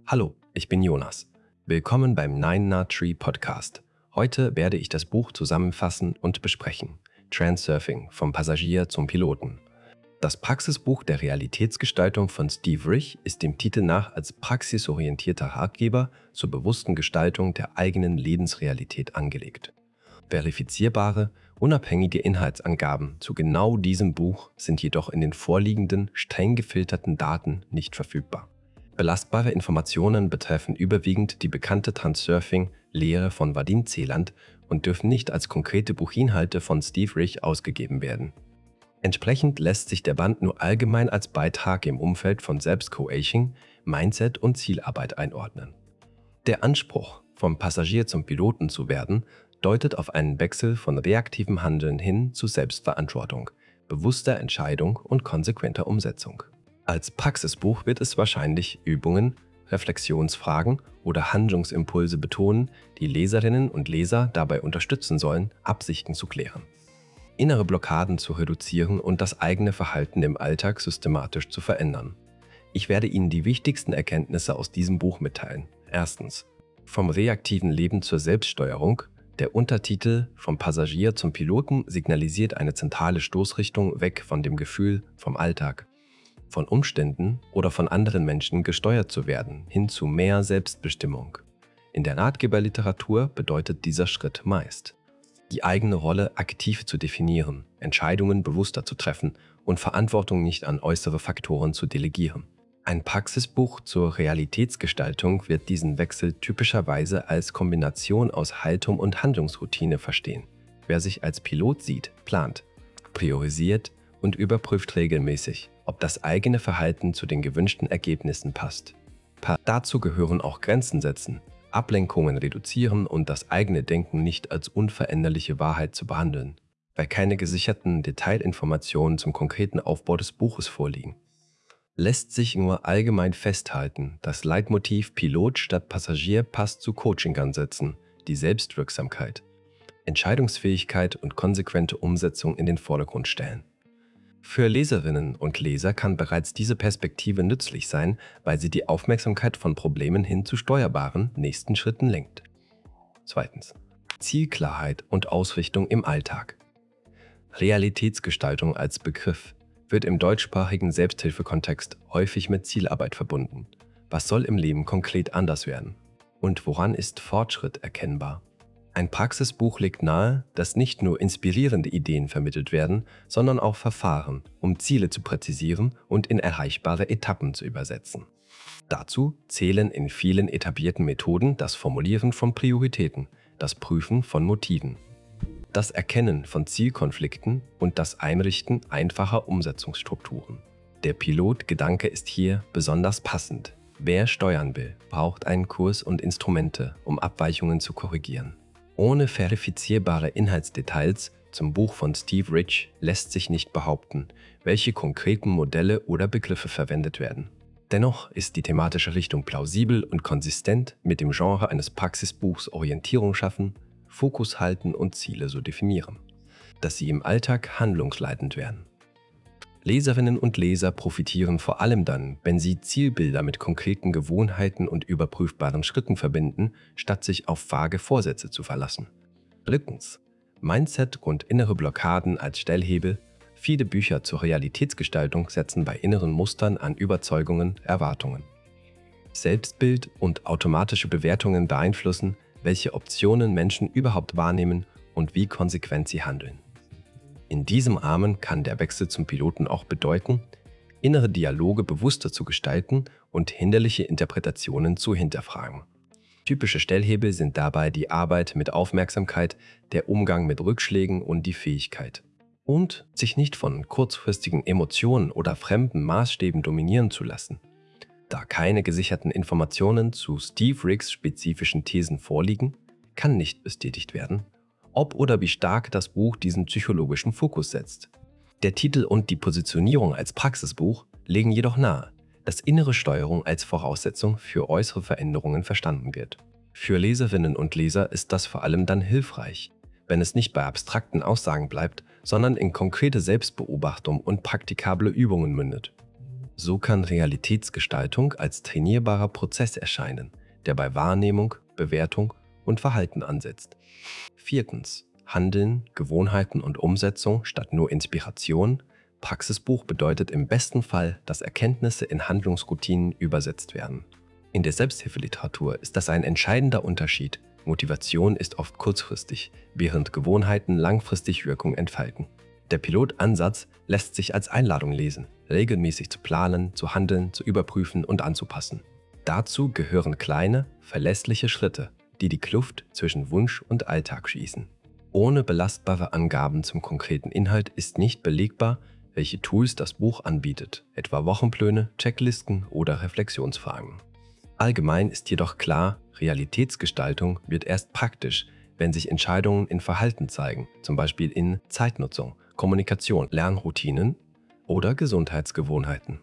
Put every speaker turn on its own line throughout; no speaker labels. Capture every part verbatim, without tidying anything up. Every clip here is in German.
Hallo, ich bin Jonas. Willkommen beim Nine Knot Tree Podcast. Heute werde ich das Buch zusammenfassen und besprechen. Transurfing, vom Passagier zum Piloten. Das Praxisbuch der Realitätsgestaltung von Steve Rich ist dem Titel nach als praxisorientierter Ratgeber zur bewussten Gestaltung der eigenen Lebensrealität angelegt. Verifizierbare, unabhängige Inhaltsangaben zu genau diesem Buch sind jedoch in den vorliegenden, streng gefilterten Daten nicht verfügbar. Belastbare Informationen betreffen überwiegend die bekannte Transurfing-Lehre von Vadim Zeland und dürfen nicht als konkrete Buchinhalte von Steve Rich ausgegeben werden. Entsprechend lässt sich der Band nur allgemein als Beitrag im Umfeld von Selbstcoaching, Mindset und Zielarbeit einordnen. Der Anspruch, vom Passagier zum Piloten zu werden, deutet auf einen Wechsel von reaktivem Handeln hin zu Selbstverantwortung, bewusster Entscheidung und konsequenter Umsetzung. Als Praxisbuch wird es wahrscheinlich Übungen, Reflexionsfragen oder Handlungsimpulse betonen, die Leserinnen und Leser dabei unterstützen sollen, Absichten zu klären, innere Blockaden zu reduzieren und das eigene Verhalten im Alltag systematisch zu verändern. Ich werde Ihnen die wichtigsten Erkenntnisse aus diesem Buch mitteilen. Erstens. Vom reaktiven Leben zur Selbststeuerung. Der Untertitel Vom Passagier zum Piloten signalisiert eine zentrale Stoßrichtung weg von dem Gefühl vom Alltag, von Umständen oder von anderen Menschen gesteuert zu werden, hin zu mehr Selbstbestimmung. In der Ratgeberliteratur bedeutet dieser Schritt meist, die eigene Rolle aktiv zu definieren, Entscheidungen bewusster zu treffen und Verantwortung nicht an äußere Faktoren zu delegieren. Ein Praxisbuch zur Realitätsgestaltung wird diesen Wechsel typischerweise als Kombination aus Haltung und Handlungsroutine verstehen. Wer sich als Pilot sieht, plant, priorisiert und überprüft regelmäßig, ob das eigene Verhalten zu den gewünschten Ergebnissen passt. Dazu gehören auch Grenzen setzen, Ablenkungen reduzieren und das eigene Denken nicht als unveränderliche Wahrheit zu behandeln, weil keine gesicherten Detailinformationen zum konkreten Aufbau des Buches vorliegen. Lässt sich nur allgemein festhalten, das Leitmotiv Pilot statt Passagier passt zu Coaching-Ansätzen, die Selbstwirksamkeit, Entscheidungsfähigkeit und konsequente Umsetzung in den Vordergrund stellen. Für Leserinnen und Leser kann bereits diese Perspektive nützlich sein, weil sie die Aufmerksamkeit von Problemen hin zu steuerbaren nächsten Schritten lenkt. Zweitens. Zielklarheit und Ausrichtung im Alltag. Realitätsgestaltung als Begriff wird im deutschsprachigen Selbsthilfekontext häufig mit Zielarbeit verbunden. Was soll im Leben konkret anders werden? Und woran ist Fortschritt erkennbar? Ein Praxisbuch legt nahe, dass nicht nur inspirierende Ideen vermittelt werden, sondern auch Verfahren, um Ziele zu präzisieren und in erreichbare Etappen zu übersetzen. Dazu zählen in vielen etablierten Methoden das Formulieren von Prioritäten, das Prüfen von Motiven, das Erkennen von Zielkonflikten und das Einrichten einfacher Umsetzungsstrukturen. Der Pilotgedanke ist hier besonders passend. Wer steuern will, braucht einen Kurs und Instrumente, um Abweichungen zu korrigieren. Ohne verifizierbare Inhaltsdetails zum Buch von Steve Rich lässt sich nicht behaupten, welche konkreten Modelle oder Begriffe verwendet werden. Dennoch ist die thematische Richtung plausibel und konsistent mit dem Genre eines Praxisbuchs Orientierung schaffen, Fokus halten und Ziele so definieren, dass sie im Alltag handlungsleitend werden. Leserinnen und Leser profitieren vor allem dann, wenn sie Zielbilder mit konkreten Gewohnheiten und überprüfbaren Schritten verbinden, statt sich auf vage Vorsätze zu verlassen. Drittens. Mindset und innere Blockaden als Stellhebel. Viele Bücher zur Realitätsgestaltung setzen bei inneren Mustern an Überzeugungen, Erwartungen. Selbstbild und automatische Bewertungen beeinflussen, welche Optionen Menschen überhaupt wahrnehmen und wie konsequent sie handeln. In diesem Rahmen kann der Wechsel zum Piloten auch bedeuten, innere Dialoge bewusster zu gestalten und hinderliche Interpretationen zu hinterfragen. Typische Stellhebel sind dabei die Arbeit mit Aufmerksamkeit, der Umgang mit Rückschlägen und die Fähigkeit. Und sich nicht von kurzfristigen Emotionen oder fremden Maßstäben dominieren zu lassen. Da keine gesicherten Informationen zu Steve Richs spezifischen Thesen vorliegen, kann nicht bestätigt werden, ob oder wie stark das Buch diesen psychologischen Fokus setzt. Der Titel und die Positionierung als Praxisbuch legen jedoch nahe, dass innere Steuerung als Voraussetzung für äußere Veränderungen verstanden wird. Für Leserinnen und Leser ist das vor allem dann hilfreich, wenn es nicht bei abstrakten Aussagen bleibt, sondern in konkrete Selbstbeobachtung und praktikable Übungen mündet. So kann Realitätsgestaltung als trainierbarer Prozess erscheinen, der bei Wahrnehmung, Bewertung und Verhalten ansetzt. Viertens. Handeln, Gewohnheiten und Umsetzung statt nur Inspiration. Praxisbuch bedeutet im besten Fall, dass Erkenntnisse in Handlungsroutinen übersetzt werden. In der Selbsthilfeliteratur ist das ein entscheidender Unterschied. Motivation ist oft kurzfristig, während Gewohnheiten langfristig Wirkung entfalten. Der Pilotansatz lässt sich als Einladung lesen, regelmäßig zu planen, zu handeln, zu überprüfen und anzupassen. Dazu gehören kleine, verlässliche Schritte, die die Kluft zwischen Wunsch und Alltag schließen. Ohne belastbare Angaben zum konkreten Inhalt ist nicht belegbar, welche Tools das Buch anbietet, etwa Wochenpläne, Checklisten oder Reflexionsfragen. Allgemein ist jedoch klar, Realitätsgestaltung wird erst praktisch, wenn sich Entscheidungen in Verhalten zeigen, zum Beispiel in Zeitnutzung, Kommunikation, Lernroutinen oder Gesundheitsgewohnheiten.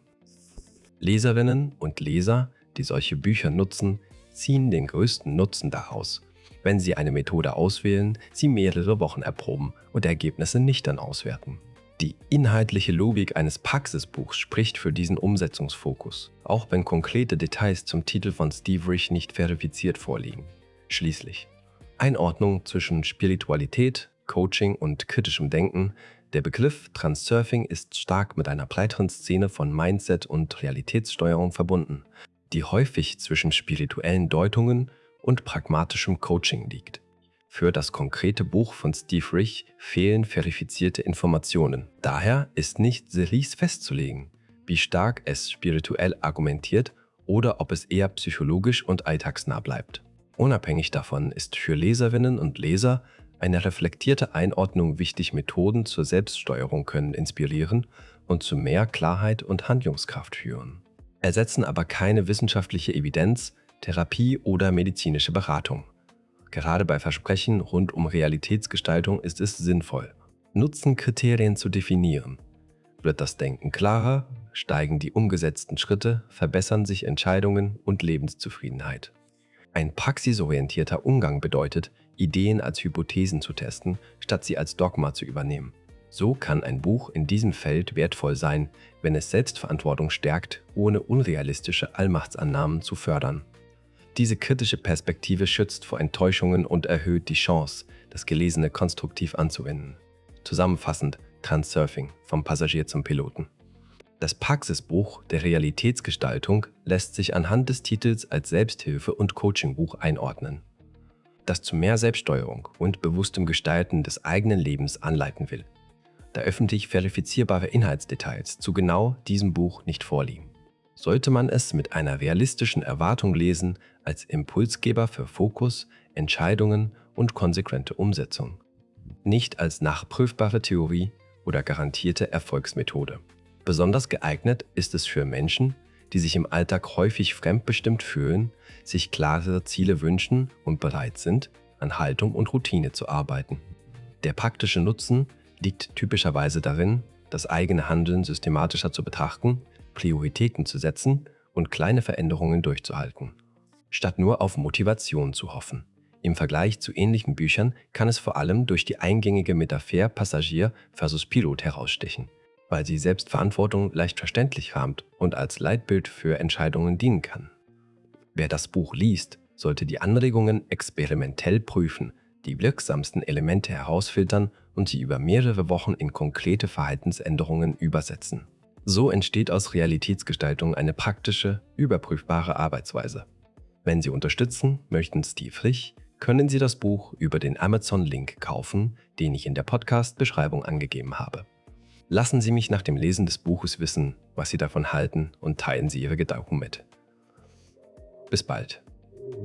Leserinnen und Leser, die solche Bücher nutzen, ziehen den größten Nutzen daraus, wenn sie eine Methode auswählen, sie mehrere Wochen erproben und Ergebnisse nüchtern auswerten. Die inhaltliche Logik eines Praxisbuchs spricht für diesen Umsetzungsfokus, auch wenn konkrete Details zum Titel von Steve Rich nicht verifiziert vorliegen. Schließlich Einordnung zwischen Spiritualität, Coaching und kritischem Denken. Der Begriff Transurfing ist stark mit einer breiteren Szene von Mindset und Realitätssteuerung verbunden, die häufig zwischen spirituellen Deutungen und pragmatischem Coaching liegt. Für das konkrete Buch von Steve Rich fehlen verifizierte Informationen. Daher ist nicht seriös festzulegen, wie stark es spirituell argumentiert oder ob es eher psychologisch und alltagsnah bleibt. Unabhängig davon ist für Leserinnen und Leser eine reflektierte Einordnung wichtig. Methoden zur Selbststeuerung können inspirieren und zu mehr Klarheit und Handlungskraft führen, ersetzen aber keine wissenschaftliche Evidenz, Therapie oder medizinische Beratung. Gerade bei Versprechen rund um Realitätsgestaltung ist es sinnvoll, Nutzenkriterien zu definieren. Wird das Denken klarer, steigen die umgesetzten Schritte, verbessern sich Entscheidungen und Lebenszufriedenheit. Ein praxisorientierter Umgang bedeutet, Ideen als Hypothesen zu testen, statt sie als Dogma zu übernehmen. So kann ein Buch in diesem Feld wertvoll sein, wenn es Selbstverantwortung stärkt, ohne unrealistische Allmachtsannahmen zu fördern. Diese kritische Perspektive schützt vor Enttäuschungen und erhöht die Chance, das Gelesene konstruktiv anzuwenden. Zusammenfassend: Transurfing, vom Passagier zum Piloten. Das Praxisbuch der Realitätsgestaltung lässt sich anhand des Titels als Selbsthilfe- und Coachingbuch einordnen, das zu mehr Selbststeuerung und bewusstem Gestalten des eigenen Lebens anleiten will, da öffentlich verifizierbare Inhaltsdetails zu genau diesem Buch nicht vorliegen. Sollte man es mit einer realistischen Erwartung lesen, als Impulsgeber für Fokus, Entscheidungen und konsequente Umsetzung, nicht als nachprüfbare Theorie oder garantierte Erfolgsmethode. Besonders geeignet ist es für Menschen, die sich im Alltag häufig fremdbestimmt fühlen, sich klarere Ziele wünschen und bereit sind, an Haltung und Routine zu arbeiten. Der praktische Nutzen liegt typischerweise darin, das eigene Handeln systematischer zu betrachten, Prioritäten zu setzen und kleine Veränderungen durchzuhalten, statt nur auf Motivation zu hoffen. Im Vergleich zu ähnlichen Büchern kann es vor allem durch die eingängige Metapher Passagier versus Pilot herausstechen, weil sie Selbstverantwortung leicht verständlich rahmt und als Leitbild für Entscheidungen dienen kann. Wer das Buch liest, sollte die Anregungen experimentell prüfen, die wirksamsten Elemente herausfiltern und sie über mehrere Wochen in konkrete Verhaltensänderungen übersetzen. So entsteht aus Realitätsgestaltung eine praktische, überprüfbare Arbeitsweise. Wenn Sie unterstützen möchten Steve Rich, können Sie das Buch über den Amazon-Link kaufen, den ich in der Podcast-Beschreibung angegeben habe. Lassen Sie mich nach dem Lesen des Buches wissen, was Sie davon halten, und teilen Sie Ihre Gedanken mit. Bis bald.